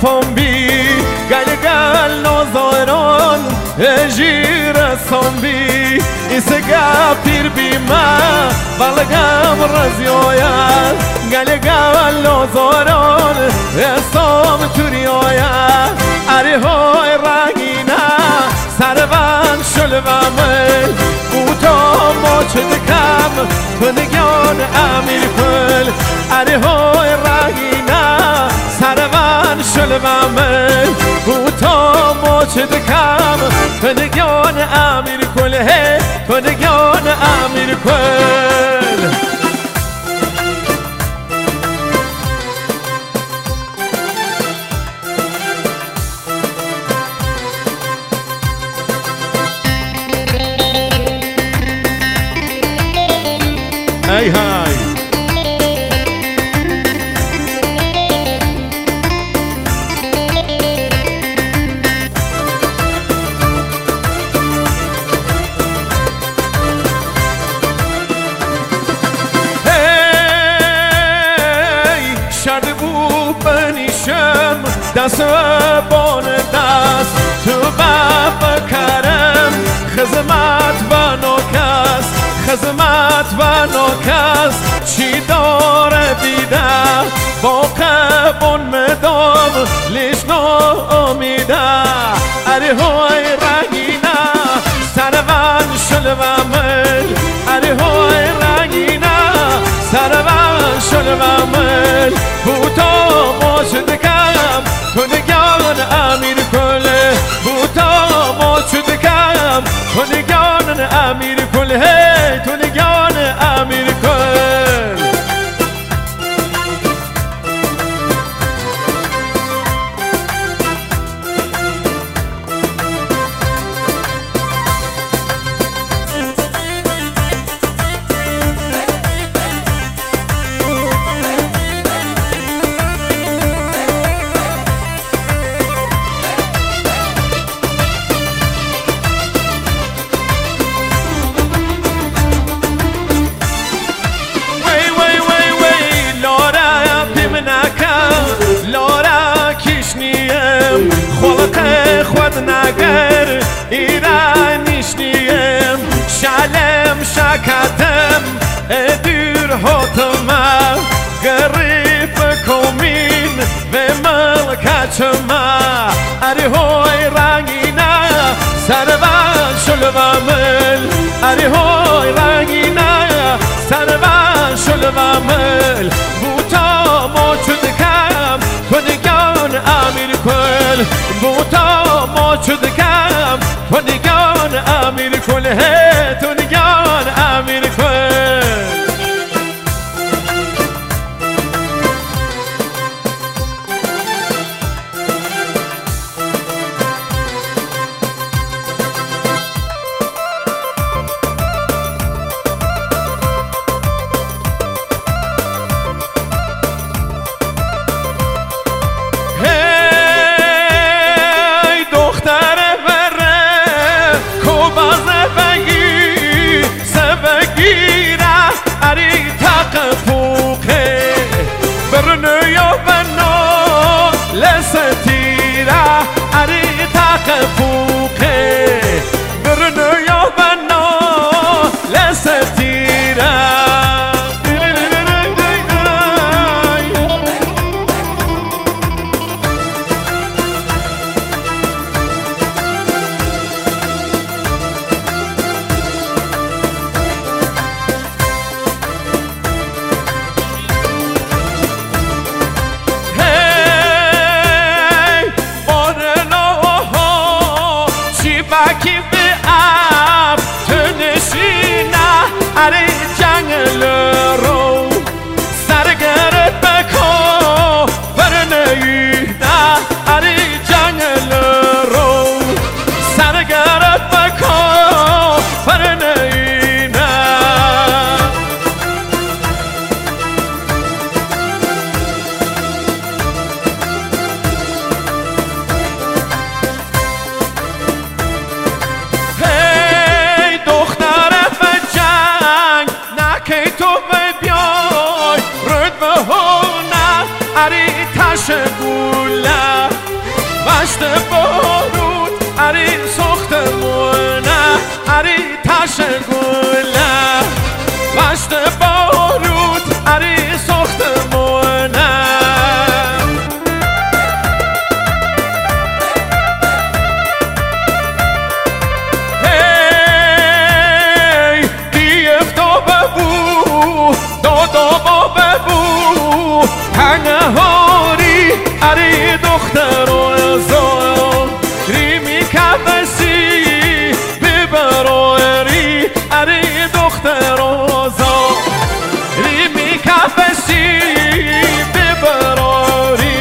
پنبی گل نازاران اجیر سنبی ایسگا پیر بیما بلگم رزیویا گل نازاران اسام توریا اره های رنگینا سروان شلوامل بوتا ماچدکم کنگیان امیر کل اره های رنگینا سروان شلوامل بوتا ماچدکم کنگیان امیر کل هی کنگیان امیر کل هی هی دست بان دست تو باب کرم خدمت و نوکس خدمت و نوکس چی داره بیده با قبون مدام لیش نو امیده اره های رنگینا سروان شلوامل اره های رنگینا سروان شلوامل بوتا ماشدکم کنگیان امیر کله بوتا ماشدکم کنگیان امیر کله هی کنگیان امیر کل خود نگر ایرانیش نیم شلم شکتم ادیر هاتم گریف کمین و ملکتم اری های رنگینا سروان شلوامل اری های رنگینا سروان شلوامل بوتا موچدکم کنگیان امیر کل بوتا موچدکم کنگیان امیر کل هی کنگیان امیر کل لستیرا اری تاق فوقه برنو یا بنا لستیرا باکی به آب تنشینا اری جنگل رو سرگرد بکن برنینا اری جنگل رو سرگرد بکن برنینا که تو بیای رد به هونه اری تش گوله پشت بارود اری ساختمونه اری تاش گله پشت بارود اری ساختمونه هی دیف تو ببو دادا با ببو هنه هاری اری دختر و زان ریمی کبسی ببراری اری دختر و زان ریمی کبسی ببراری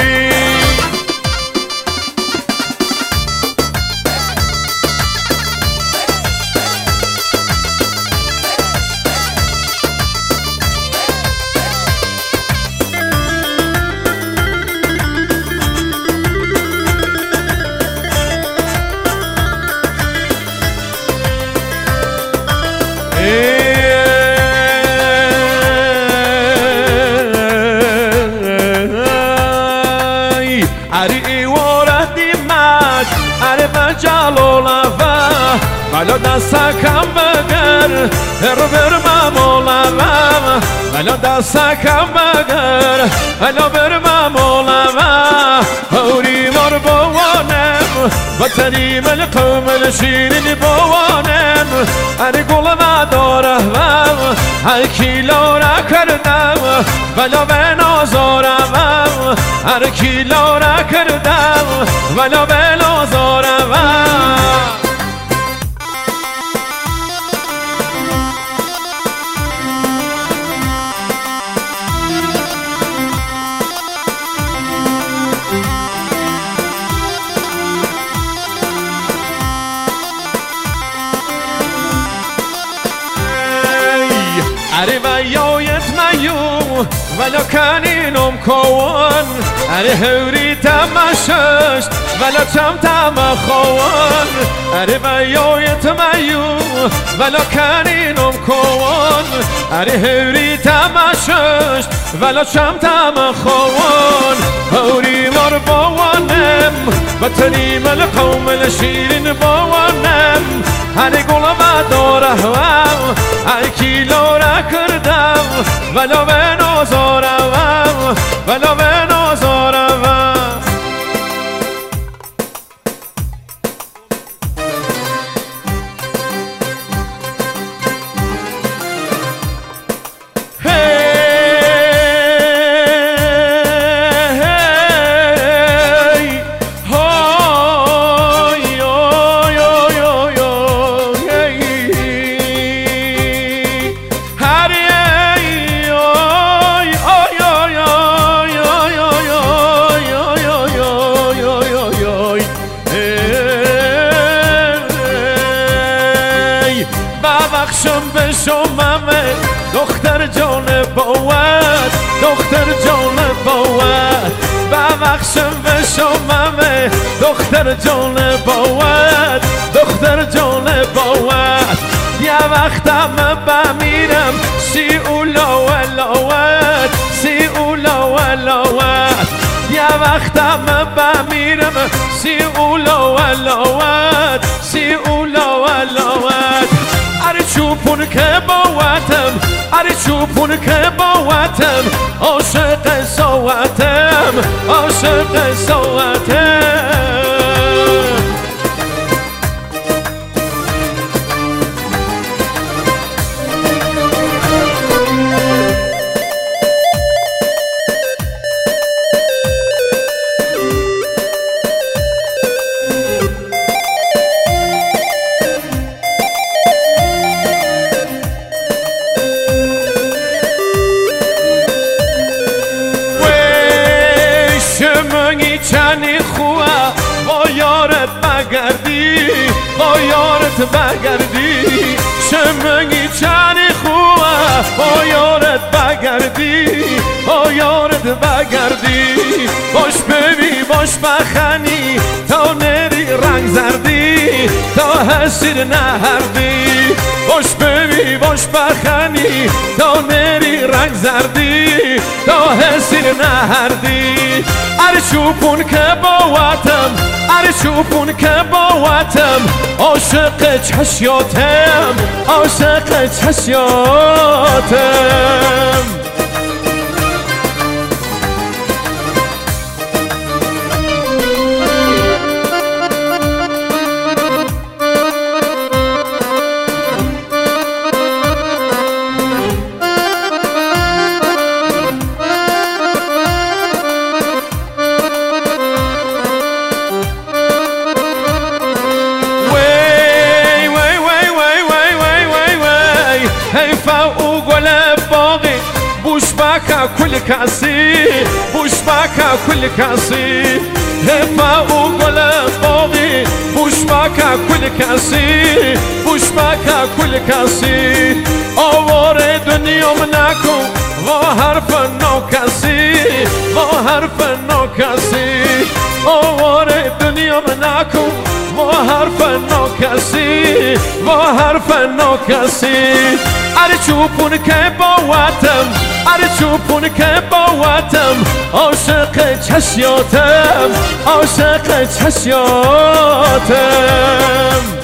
اری وردی مد اری بجلالوه ملا دستکم بگر رو برمم اولوه ملا دستکم بگر ملا برمم اولوه هوری مار بوانم وطنی مل قوم الشیرین بوانم اری گلم دارم ای کیلو را کردم ولا به نازارم هر کیلو را کردم ولا به نازارم اری ویایت میو ولا کنینم کون اری هوری تماشش ولا چم تم خوان اری ویایت میو ولا کنینم کون اری هوری تماشش ولا چم تم خوان هوری مار بوانم وطنی مل قوم الشیرین بوانم هری گلم دارم ای کیلو را کردم ولا به نازارم ولا به نازارم ببخشم به شمامه دختر جان بود دختر جان بود ببخشم به شمامه دختر جان بود دختر جان بود یه وقتم بمیرم سی اولا ولوت سی اولا ولوت یه وقتم بمیرم سی اولا ولوت سی اولا ولوت اری چوپون که باوتم اری چوپون که باوتم عاشق ساوتم عاشق ساوتم چنی خواه با یارت بگردی با یارت بگردی شمنگی چنی خواه با یارت بگردی با یارت بگردی باش ببی باش بخنی تا نری رنگ زردی تا حسیر نهردی باش ببی باش بخنی تا نری رنگ زردی تا حسیر نهردی ارچوپون که باوتم ارچوپون که باوتم عاشق چشیاتم عاشق چشیاتم حیفا و گل باقی بوش بکا کل کسی بوش بکا کل کسی حیفا و گل باقی بوش بکا کل کسی بوش بکا کل کسی آوار دنیا نکن و حرف نو کسی و حرف نو کسی آوار دنیا نکن و حرف نو کسی و حرف نو کسی ارچوپون که باوتم ارچوپون که باوتم عاشق چشیاتم عاشق چشیاتم